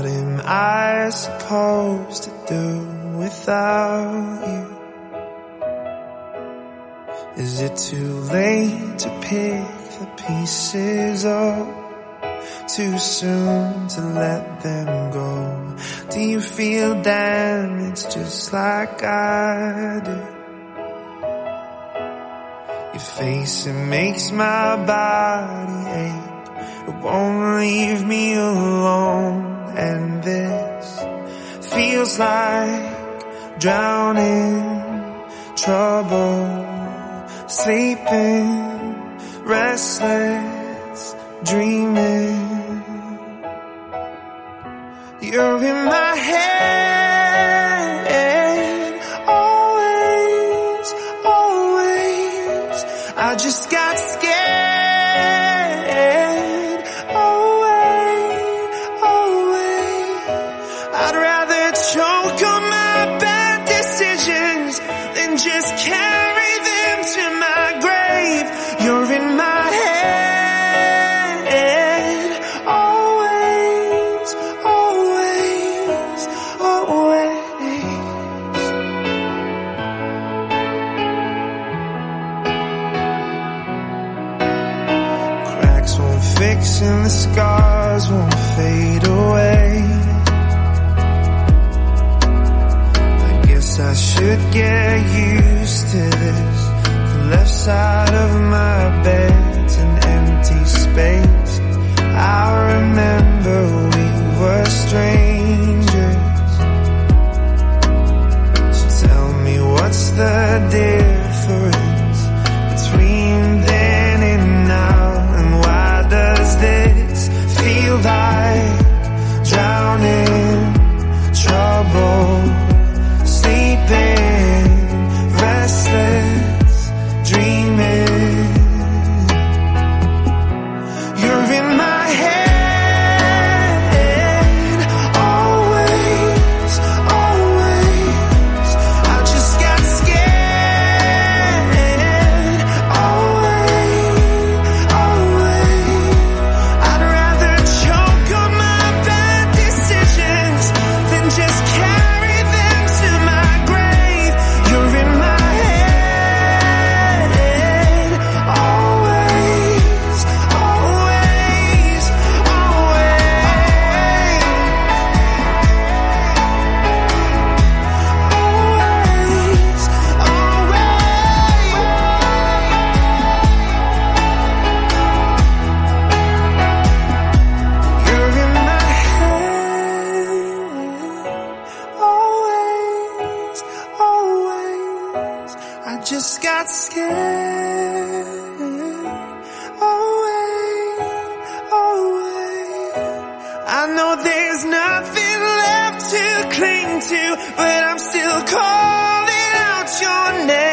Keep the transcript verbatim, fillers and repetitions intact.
What am I supposed to do without you? Is it too late to pick the pieces up? Too soon to let them go? Do you feel damaged just like I do? Your face, it makes my body ache. It won't leave me alone. And this feels like drowning, trouble, sleeping, restless, dreaming. You're in my head, always, always. I just got scared, away, away. I'd rather choke on my bad decisions than just carry them to my grave. You're in my head, always, always, always. Cracks won't fix and the scars won't fade away. I guess I should get used to this. The left side of my bed's an empty space. I remember we were strangers. So tell me, what's the difference between then and now? And why does this feel like drowning, trouble, sleeping, restless, dreaming? You're in my head, always, always. I just got scared, away, away. I'd rather choke on my bad decisions than just carry them to my grave. You're in my head, always, always, always, always, always. You're in my head, always, always. I just got scared, away, away. I know there's nothing left to cling to, but I'm still calling out your name.